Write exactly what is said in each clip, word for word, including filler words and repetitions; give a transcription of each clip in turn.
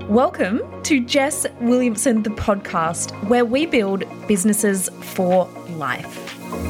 Welcome to Jess Williamson, the podcast, where we build businesses for life.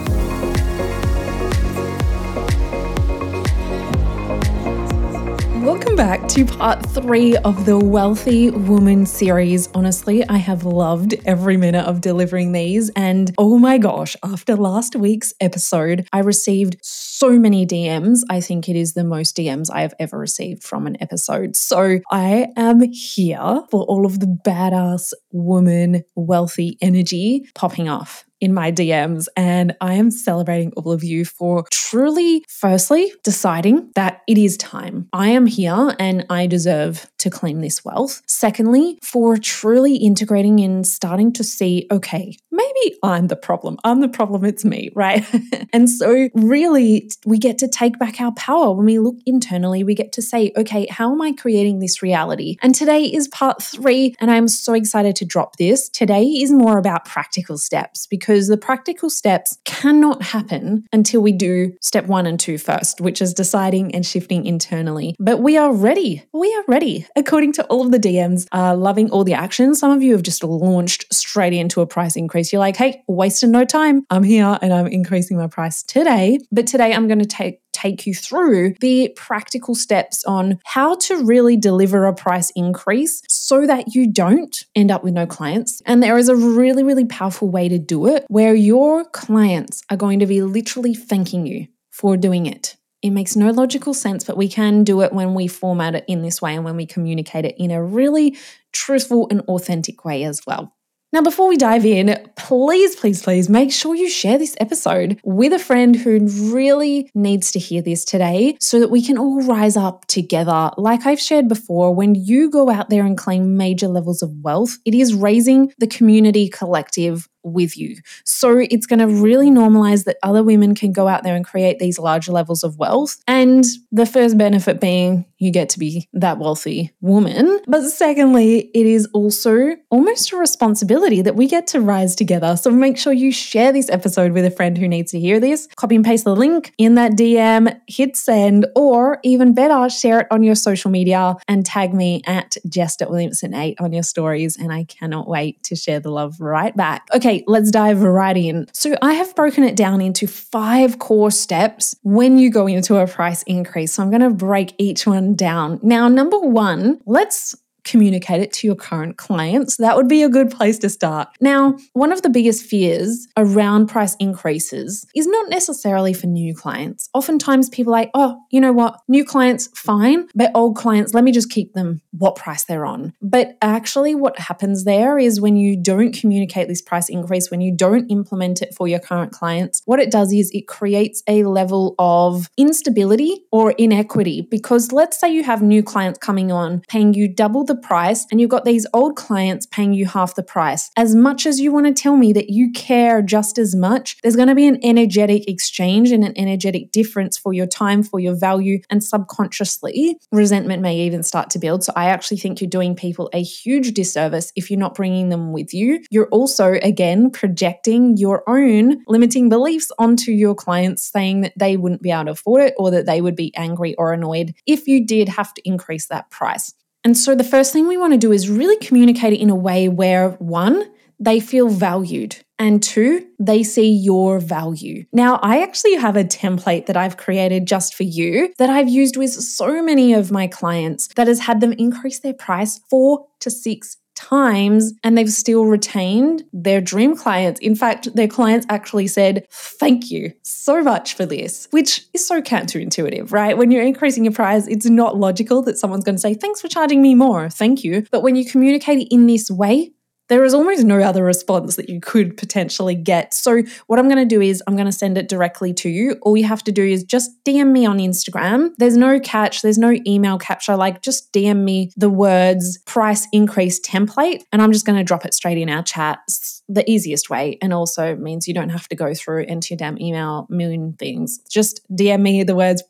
Welcome back to part three of the Wealthy Woman series. Honestly, I have loved every minute of delivering these. And oh my gosh, after last week's episode, I received so many D Ms. I think it is the most D Ms I have ever received from an episode. So I am here for all of the badass woman, wealthy energy popping off in my D Ms. And I am celebrating all of you for truly, firstly, deciding that it is time. I am here and I deserve to claim this wealth. Secondly, for truly integrating and starting to see, okay, maybe I'm the problem. I'm the problem. It's me, right? And so really we get to take back our power. When we look internally, we get to say, okay, how am I creating this reality? And today is part three, and I'm so excited to drop this. Today is more about practical steps, because Because the practical steps cannot happen until we do step one and two first, which is deciding and shifting internally. But we are ready. We are ready. According to all of the D Ms, uh, loving all the action. Some of you have just launched straight into a price increase. You're like, hey, wasting no time. I'm here and I'm increasing my price today. But today I'm going to take take you through the practical steps on how to really deliver a price increase so that you don't end up with no clients. And there is a really, really powerful way to do it where your clients are going to be literally thanking you for doing it. It makes no logical sense, but we can do it when we format it in this way and when we communicate it in a really truthful and authentic way as well. Now, before we dive in, please, please, please make sure you share this episode with a friend who really needs to hear this today so that we can all rise up together. Like I've shared before, when you go out there and claim major levels of wealth, it is raising the community collective with you. So it's going to really normalize that other women can go out there and create these larger levels of wealth. And the first benefit being you get to be that wealthy woman. But secondly, it is also almost a responsibility that we get to rise together. So make sure you share this episode with a friend who needs to hear this. Copy and paste the link in that D M, hit send, or even better, share it on your social media and tag me at Jess Williamson eight on your stories. And I cannot wait to share the love right back. Okay. Okay, let's dive right in. So I have broken it down into five core steps when you go into a price increase. So I'm going to break each one down. Now, number one, let's communicate it to your current clients. That would be a good place to start. Now, one of the biggest fears around price increases is not necessarily for new clients. Oftentimes people are like, oh, you know what? New clients, fine, but old clients, let me just keep them what price they're on. But actually what happens there is when you don't communicate this price increase, when you don't implement it for your current clients, what it does is it creates a level of instability or inequity. Because let's say you have new clients coming on, paying you double the price, and you've got these old clients paying you half the price. As much as you want to tell me that you care just as much, there's going to be an energetic exchange and an energetic difference for your time, for your value, and subconsciously, resentment may even start to build. So I actually think you're doing people a huge disservice if you're not bringing them with you. You're also, again, projecting your own limiting beliefs onto your clients, saying that they wouldn't be able to afford it or that they would be angry or annoyed if you did have to increase that price. And so the first thing we want to do is really communicate it in a way where, one, they feel valued, and two, they see your value. Now, I actually have a template that I've created just for you that I've used with so many of my clients that has had them increase their price four to six times, and they've still retained their dream clients. In fact, their clients actually said, thank you so much for this, which is so counterintuitive, right? When you're increasing your price, it's not logical that someone's going to say, thanks for charging me more. Thank you. But when you communicate it in this way, there is almost no other response that you could potentially get. So what I'm going to do is I'm going to send it directly to you. All you have to do is just D M me on Instagram. There's no catch. There's no email capture. Like just D M me the words price increase template, and I'm just going to drop it straight in our chat. It's the easiest way, and also means you don't have to go through into your damn email million things. Just D M me the words price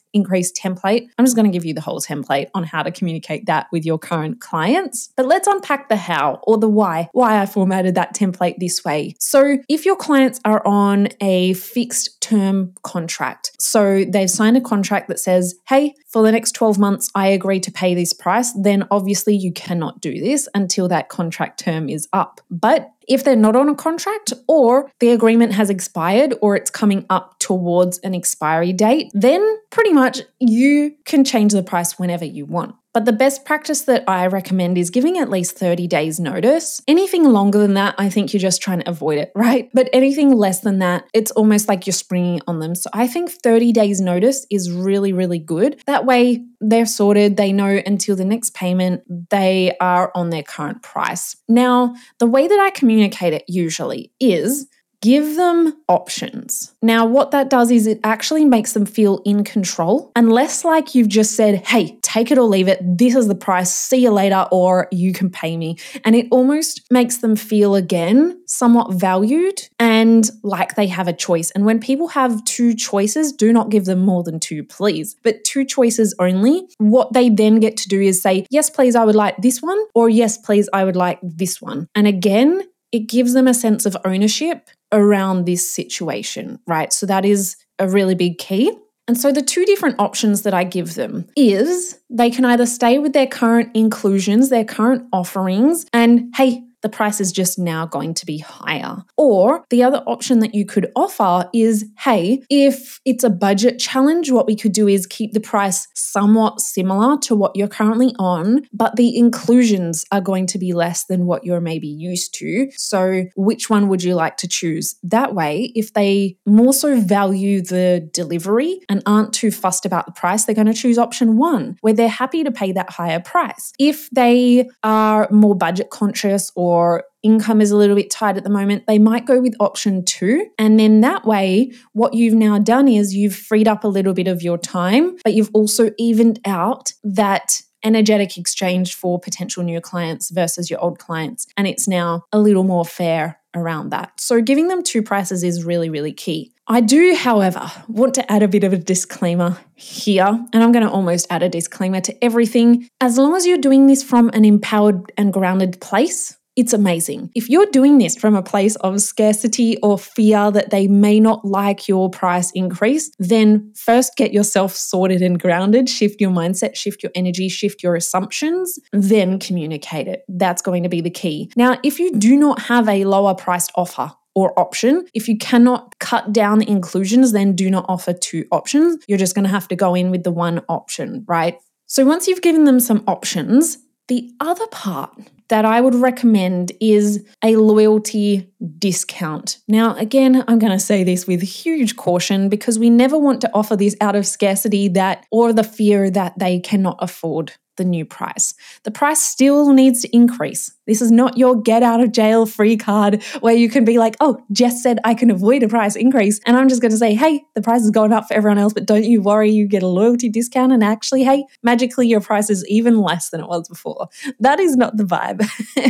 increase template. I'm just going to give you the whole template on how to communicate that with your current clients. But let's unpack the how or the why, why I formatted that template this way. So if your clients are on a fixed term contract, so they've signed a contract that says, hey, for the next twelve months, I agree to pay this price, then obviously you cannot do this until that contract term is up. But if they're not on a contract or the agreement has expired or it's coming up towards an expiry date, then pretty much you can change the price whenever you want. But the best practice that I recommend is giving at least thirty days notice. Anything longer than that, I think you're just trying to avoid it, right? But anything less than that, it's almost like you're springing on them. So I think thirty days notice is really, really good. That way they're sorted. They know until the next payment, they are on their current price. Now, the way that I communicate it usually is give them options. Now, what that does is it actually makes them feel in control, unless like you've just said, hey, take it or leave it. This is the price. See you later, or you can pay me. And it almost makes them feel again somewhat valued and like they have a choice. And when people have two choices, do not give them more than two, please. But two choices only. What they then get to do is say, yes, please, I would like this one, or yes, please, I would like this one. And again, it gives them a sense of ownership around this situation, right? So that is a really big key. And so the two different options that I give them is they can either stay with their current inclusions, their current offerings, and hey, the price is just now going to be higher. Or the other option that you could offer is, hey, if it's a budget challenge, what we could do is keep the price somewhat similar to what you're currently on, but the inclusions are going to be less than what you're maybe used to. So which one would you like to choose? That way, if they more so value the delivery and aren't too fussed about the price, they're going to choose option one, where they're happy to pay that higher price. If they are more budget conscious or or income is a little bit tight at the moment, they might go with option two. And then that way, what you've now done is you've freed up a little bit of your time, but you've also evened out that energetic exchange for potential new clients versus your old clients. And it's now a little more fair around that. So giving them two prices is really, really key. I do, however, want to add a bit of a disclaimer here, and I'm going to almost add a disclaimer to everything. As long as you're doing this from an empowered and grounded place, it's amazing. If you're doing this from a place of scarcity or fear that they may not like your price increase, then first get yourself sorted and grounded, shift your mindset, shift your energy, shift your assumptions, then communicate it. That's going to be the key. Now, if you do not have a lower priced offer or option, if you cannot cut down the inclusions, then do not offer two options. You're just going to have to go in with the one option, right? So once you've given them some options, the other part that I would recommend is a loyalty discount. Now, again, I'm going to say this with huge caution because we never want to offer this out of scarcity that or the fear that they cannot afford the new price. The price still needs to increase. This is not your get out of jail free card where you can be like, oh, Jess said I can avoid a price increase. And I'm just going to say, hey, the price is going up for everyone else, but don't you worry, you get a loyalty discount. And actually, hey, magically your price is even less than it was before. That is not the vibe.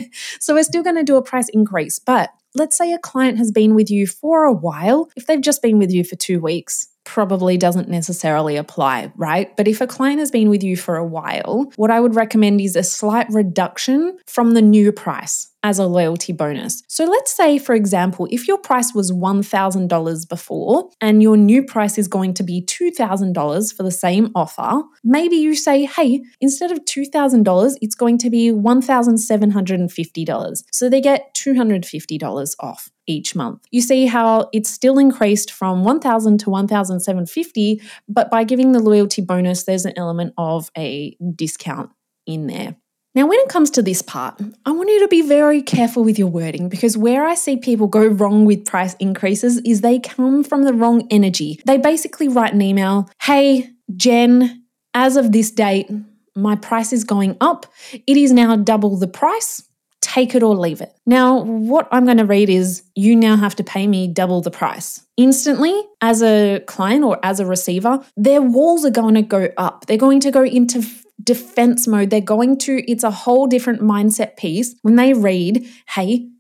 So we're still going to do a price increase. But let's say a client has been with you for a while. If they've just been with you for two weeks, probably doesn't necessarily apply, right? But if a client has been with you for a while, what I would recommend is a slight reduction from the new price as a loyalty bonus. So let's say, for example, if your price was one thousand dollars before and your new price is going to be two thousand dollars for the same offer, maybe you say, hey, instead of two thousand dollars, it's going to be one thousand seven hundred fifty dollars. So they get two hundred fifty dollars off each month. You see how it's still increased from one thousand dollars to one thousand seven hundred fifty dollars, but by giving the loyalty bonus, there's an element of a discount in there. Now, when it comes to this part, I want you to be very careful with your wording because where I see people go wrong with price increases is they come from the wrong energy. They basically write an email, hey, Jen, as of this date, my price is going up. It is now double the price. Take it or leave it. Now, what I'm going to read is you now have to pay me double the price. Instantly, as a client or as a receiver, their walls are going to go up. They're going to go into defense mode. They're going to, it's a whole different mindset piece when they read, hey,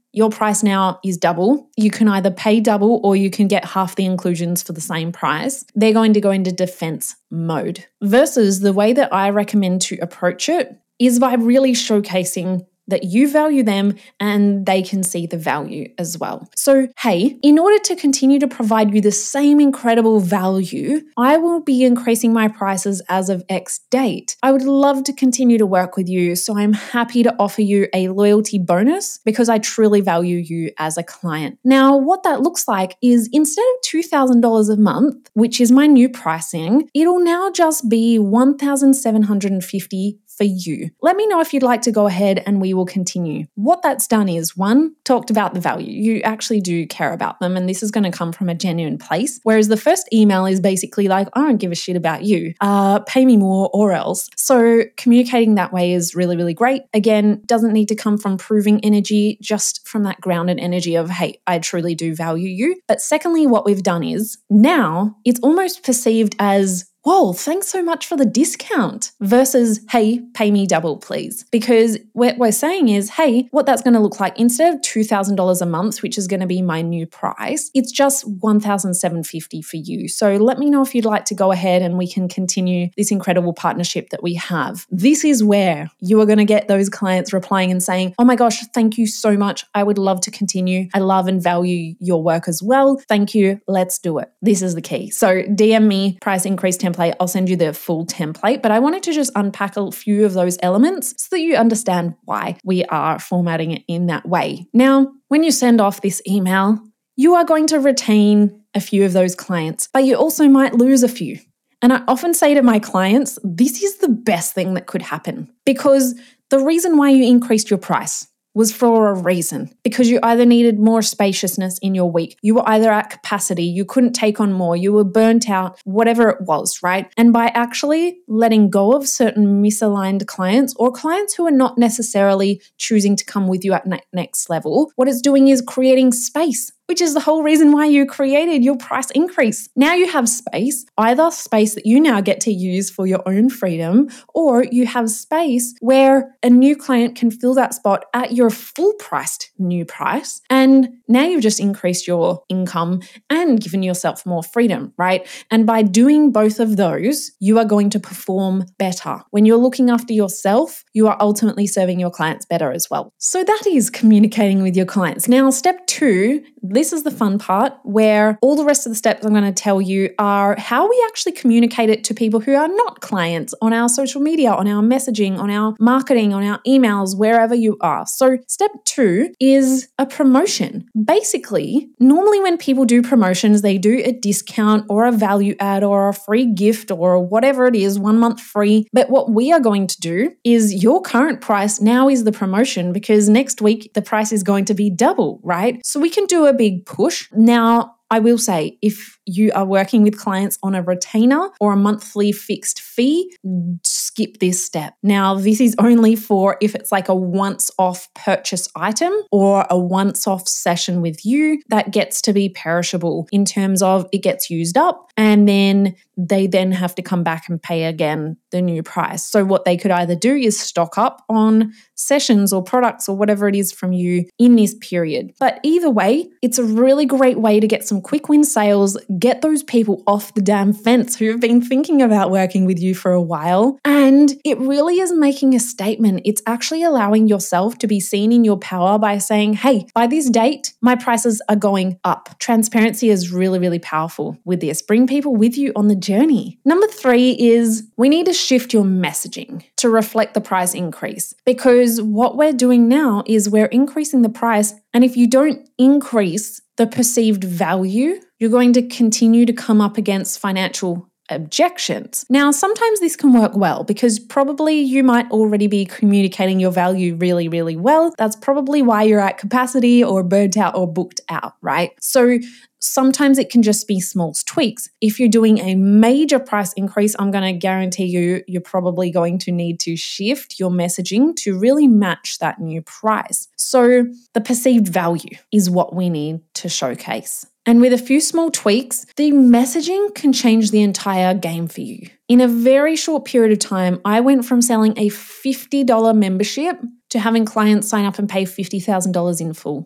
your price now is double. You can either pay double or you can get half the inclusions for the same price. They're going to go into defense mode. Versus the way that I recommend to approach it is by really showcasing that you value them and they can see the value as well. So, hey, in order to continue to provide you the same incredible value, I will be increasing my prices as of X date. I would love to continue to work with you, so I'm happy to offer you a loyalty bonus because I truly value you as a client. Now, what that looks like is instead of two thousand dollars a month, which is my new pricing, it'll now just be one thousand seven hundred fifty dollars for you. Let me know if you'd like to go ahead and we will continue. What that's done is, one, talked about the value. You actually do care about them, and this is going to come from a genuine place. Whereas the first email is basically like, I don't give a shit about you. Uh, pay me more or else. So communicating that way is really, really great. Again, doesn't need to come from proving energy, just from that grounded energy of, hey, I truly do value you. But secondly, what we've done is now it's almost perceived as, whoa, thanks so much for the discount versus, hey, pay me double, please. Because what we're saying is, hey, what that's going to look like, instead of two thousand dollars a month, which is going to be my new price, it's just one thousand seven hundred fifty dollars for you. So let me know if you'd like to go ahead and we can continue this incredible partnership that we have. This is where you are going to get those clients replying and saying, oh my gosh, thank you so much. I would love to continue. I love and value your work as well. Thank you. Let's do it. This is the key. So D M me, price increase template. I'll send you the full template, but I wanted to just unpack a few of those elements so that you understand why we are formatting it in that way. Now, when you send off this email, you are going to retain a few of those clients, but you also might lose a few. And I often say to my clients, this is the best thing that could happen, because the reason why you increased your price was for a reason, because you either needed more spaciousness in your week, you were either at capacity, you couldn't take on more, you were burnt out, whatever it was, right? And by actually letting go of certain misaligned clients or clients who are not necessarily choosing to come with you at ne- next level, what it's doing is creating space, which is the whole reason why you created your price increase. Now you have space, either space that you now get to use for your own freedom, or you have space where a new client can fill that spot at your full priced new price. And now you've just increased your income and given yourself more freedom, right? And by doing both of those, you are going to perform better. When you're looking after yourself, you are ultimately serving your clients better as well. So that is communicating with your clients. Now, step two, this is the fun part where all the rest of the steps I'm going to tell you are how we actually communicate it to people who are not clients on our social media, on our messaging, on our marketing, on our emails, wherever you are. So step two is a promotion. Basically, normally when people do promotions, they do a discount or a value add or a free gift or whatever it is, one month free. But what we are going to do is your current price now is the promotion, because next week the price is going to be double, right? So we can do a big push. Now, I will say, if you are working with clients on a retainer or a monthly fixed fee, skip this step. Now, this is only for if it's like a once-off purchase item or a once-off session with you that gets to be perishable in terms of it gets used up and then they then have to come back and pay again the new price. So what they could either do is stock up on sessions or products or whatever it is from you in this period. But either way, it's a really great way to get some quick win sales, get those people off the damn fence who have been thinking about working with you for a while. And it really is making a statement. It's actually allowing yourself to be seen in your power by saying, hey, by this date, my prices are going up. Transparency is really, really powerful with this. Bring people with you on the journey. Number three is we need to shift your messaging to reflect the price increase, because what we're doing now is we're increasing the price. And if you don't increase the perceived value, you're going to continue to come up against financial objections. Now, sometimes this can work well because probably you might already be communicating your value really, really well. That's probably why you're at capacity or burnt out or booked out, right? So sometimes it can just be small tweaks. If you're doing a major price increase, I'm going to guarantee you, you're probably going to need to shift your messaging to really match that new price. So the perceived value is what we need to showcase. And with a few small tweaks, the messaging can change the entire game for you. In a very short period of time, I went from selling a fifty dollars membership to having clients sign up and pay fifty thousand dollars in full.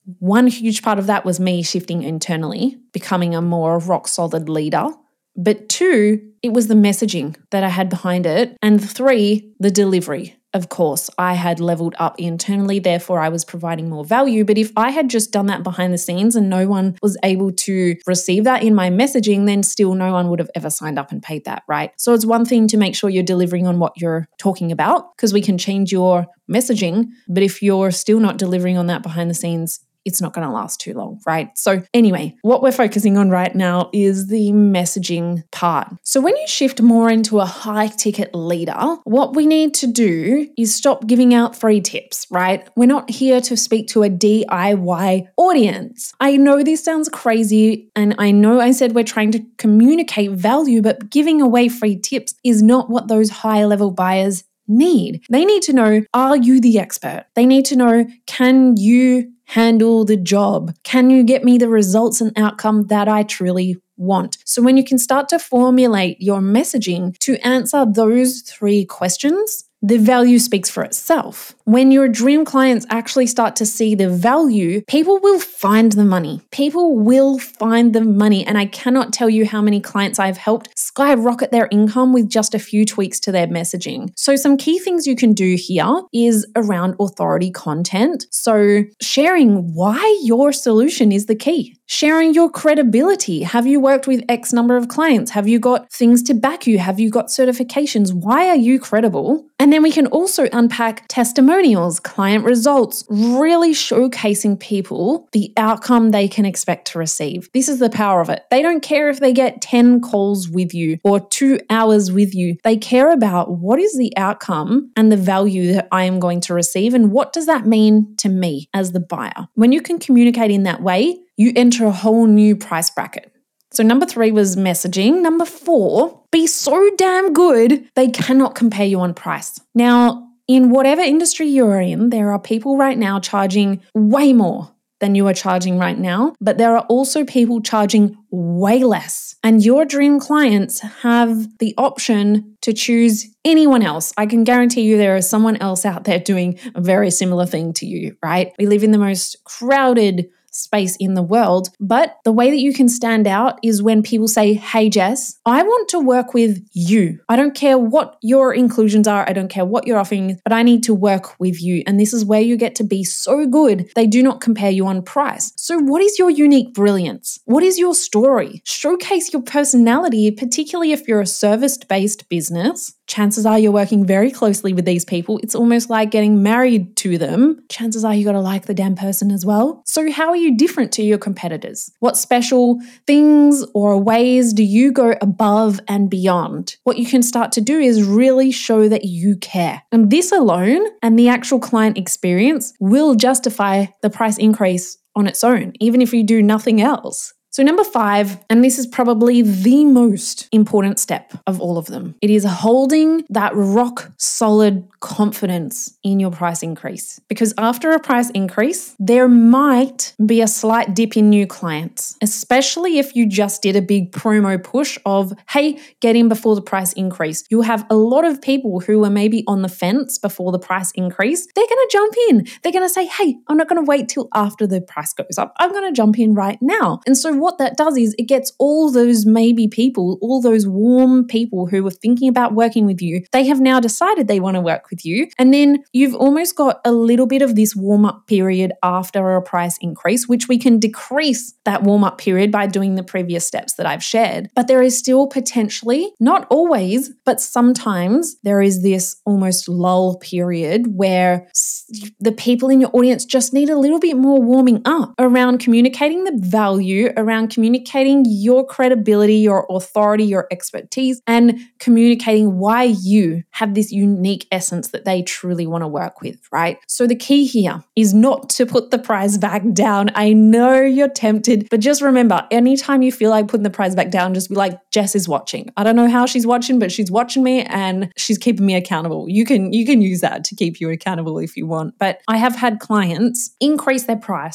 One huge part of that was me shifting internally, becoming a more rock solid leader. But two, it was the messaging that I had behind it. And three, the delivery. Of course, I had leveled up internally, therefore I was providing more value. But if I had just done that behind the scenes and no one was able to receive that in my messaging, then still no one would have ever signed up and paid that, right? So it's one thing to make sure you're delivering on what you're talking about, because we can change your messaging. But if you're still not delivering on that behind the scenes, it's not going to last too long, right? So anyway, what we're focusing on right now is the messaging part. So when you shift more into a high ticket leader, what we need to do is stop giving out free tips, right? We're not here to speak to a D I Y audience. I know this sounds crazy, and I know I said we're trying to communicate value, but giving away free tips is not what those high level buyers need. They need to know, are you the expert? They need to know, can you handle the job? Can you get me the results and outcome that I truly want? So when you can start to formulate your messaging to answer those three questions, the value speaks for itself. When your dream clients actually start to see the value, people will find the money. People will find the money. And I cannot tell you how many clients I've helped skyrocket their income with just a few tweaks to their messaging. So some key things you can do here is around authority content. So sharing why your solution is the key. Sharing your credibility. Have you worked with X number of clients? Have you got things to back you? Have you got certifications? Why are you credible? And then we can also unpack testimonials, client results, really showcasing people the outcome they can expect to receive. This is the power of it. They don't care if they get ten calls with you or two hours with you. They care about what is the outcome and the value that I am going to receive, and what does that mean to me as the buyer. When you can communicate in that way, you enter a whole new price bracket. So number three was messaging. Number four, be so damn good they cannot compare you on price. Now, in whatever industry you're in, there are people right now charging way more than you are charging right now, but there are also people charging way less. And your dream clients have the option to choose anyone else. I can guarantee you there is someone else out there doing a very similar thing to you, right? We live in the most crowded space in the world. But the way that you can stand out is when people say, hey, Jess, I want to work with you. I don't care what your inclusions are. I don't care what you're offering, but I need to work with you. And this is where you get to be so good. They do not compare you on price. So what is your unique brilliance? What is your story? Showcase your personality, particularly if you're a service-based business. Chances are you're working very closely with these people. It's almost like getting married to them. Chances are you got to like the damn person as well. So how are you different to your competitors? What special things or ways do you go above and beyond? What you can start to do is really show that you care. And this alone and the actual client experience will justify the price increase on its own, even if you do nothing else. So number five, and this is probably the most important step of all of them, it is holding that rock solid confidence in your price increase. Because after a price increase, there might be a slight dip in new clients, especially if you just did a big promo push of, hey, get in before the price increase. You'll have a lot of people who are maybe on the fence before the price increase. They're going to jump in. They're going to say, hey, I'm not going to wait till after the price goes up. I'm going to jump in right now. And so what that does is it gets all those maybe people, all those warm people who were thinking about working with you, they have now decided they want to work with you. And then you've almost got a little bit of this warm-up period after a price increase, which we can decrease that warm-up period by doing the previous steps that I've shared. But there is still potentially, not always, but sometimes there is this almost lull period where the people in your audience just need a little bit more warming up around communicating the value, around communicating your credibility, your authority, your expertise, and communicating why you have this unique essence that they truly want to work with, right? So the key here is not to put the price back down. I know you're tempted, but just remember, anytime you feel like putting the price back down, just be like, Jess is watching. I don't know how she's watching, but she's watching me and she's keeping me accountable. You can, you can use that to keep you accountable if you want. But I have had clients increase their price and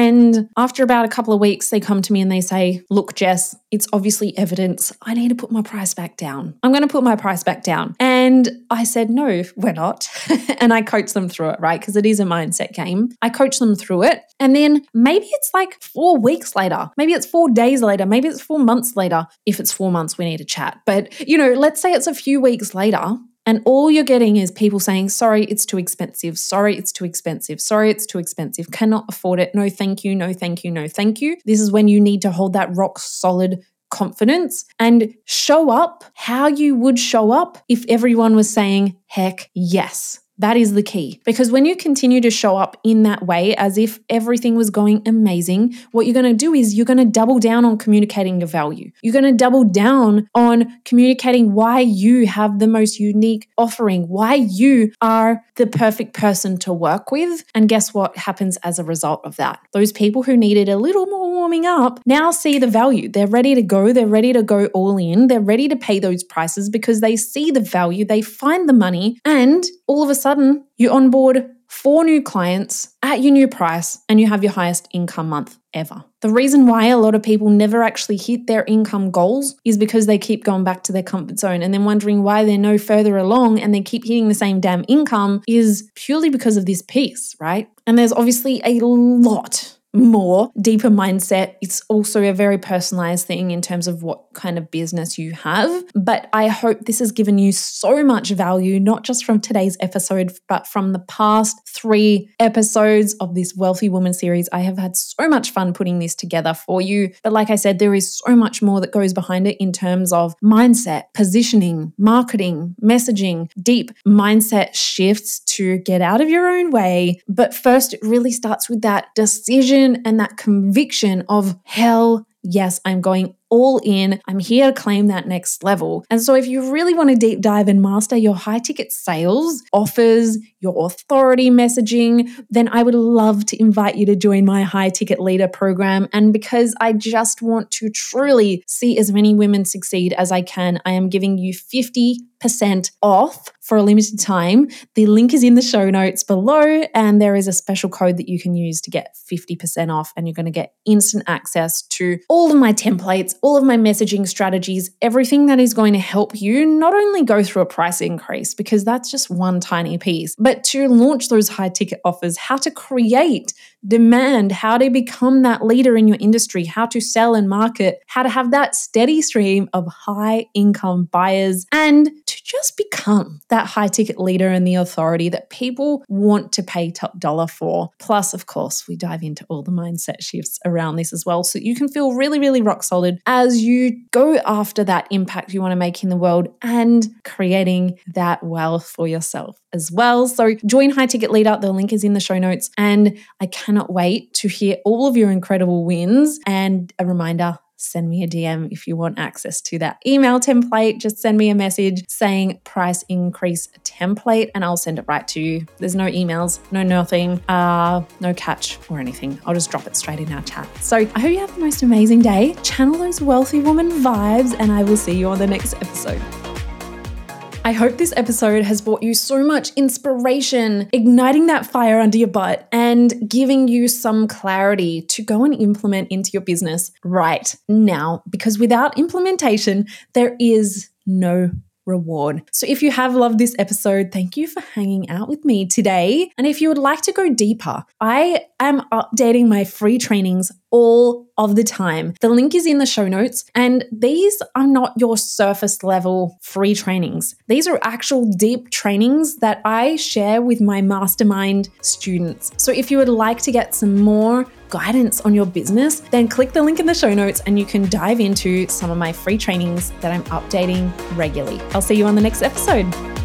And after about a couple of weeks, they come to me and they say, look, Jess, it's obviously evidence. I need to put my price back down. I'm going to put my price back down. And I said, no, we're not. And I coach them through it, right? Because it is a mindset game. I coach them through it. And then maybe it's like four weeks later. Maybe it's four days later. Maybe it's four months later. If it's four months, we need to chat. But, you know, let's say it's a few weeks later. And all you're getting is people saying, sorry, it's too expensive. Sorry, it's too expensive. Sorry, it's too expensive. Cannot afford it. No, thank you. No, thank you. No, thank you. This is when you need to hold that rock solid confidence and show up how you would show up if everyone was saying, heck yes. That is the key. Because when you continue to show up in that way, as if everything was going amazing, what you're going to do is you're going to double down on communicating your value. You're going to double down on communicating why you have the most unique offering, why you are the perfect person to work with. And guess what happens as a result of that? Those people who needed a little more warming up now see the value. They're ready to go. They're ready to go all in. They're ready to pay those prices because they see the value. They find the money, and all of a sudden you onboard four new clients at your new price and you have your highest income month ever. The reason why a lot of people never actually hit their income goals is because they keep going back to their comfort zone and then wondering why they're no further along and they keep hitting the same damn income is purely because of this piece, right? And there's obviously a lot more deeper mindset. It's also a very personalized thing in terms of what kind of business you have. But I hope this has given you so much value, not just from today's episode, but from the past three episodes of this Wealthy Woman series. I have had so much fun putting this together for you. But like I said, there is so much more that goes behind it in terms of mindset, positioning, marketing, messaging, deep mindset shifts to get out of your own way. But first, it really starts with that decision and that conviction of, hell yes, I'm going all in. I'm here to claim that next level. And so if you really want to deep dive and master your high ticket sales, offers, your authority messaging, then I would love to invite you to join my high ticket leader program. And because I just want to truly see as many women succeed as I can, I am giving you fifty percent off for a limited time. The link is in the show notes below, and there is a special code that you can use to get fifty percent off, and you're going to get instant access to all of my templates, all of my messaging strategies, everything that is going to help you not only go through a price increase, because that's just one tiny piece, but to launch those high ticket offers, how to create demand, how to become that leader in your industry, how to sell and market, how to have that steady stream of high income buyers, and to just become that high ticket leader and the authority that people want to pay top dollar for. Plus, of course, we dive into all the mindset shifts around this as well, so you can feel really, really rock solid as you go after that impact you want to make in the world and creating that wealth for yourself as well. So join High Ticket Leader. The link is in the show notes, and I cannot wait to hear all of your incredible wins. And a reminder, send me a D M if you want access to that email template. Just send me a message saying price increase template and I'll send it right to you. There's no emails, no nothing, uh, no catch or anything. I'll just drop it straight in our chat. So I hope you have the most amazing day. Channel those wealthy woman vibes, and I will see you on the next episode. I hope this episode has brought you so much inspiration, igniting that fire under your butt and giving you some clarity to go and implement into your business right now. Because without implementation, there is no reward. So if you have loved this episode, thank you for hanging out with me today. And if you would like to go deeper, I am updating my free trainings all of the time. The link is in the show notes, and these are not your surface level free trainings. These are actual deep trainings that I share with my mastermind students. So if you would like to get some more guidance on your business, then click the link in the show notes and you can dive into some of my free trainings that I'm updating regularly. I'll see you on the next episode.